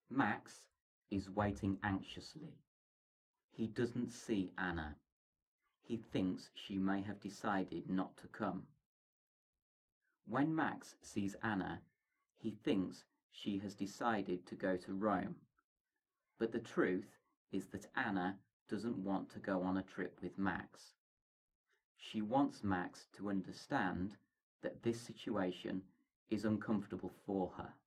Max is waiting anxiously. He doesn't see Anna. He thinks she may have decided not to come. When Max sees Anna, he thinks she has decided to go to Rome. But the truth is that Anna doesn't want to go on a trip with Max. She wants Max to understand that this situation is uncomfortable for her.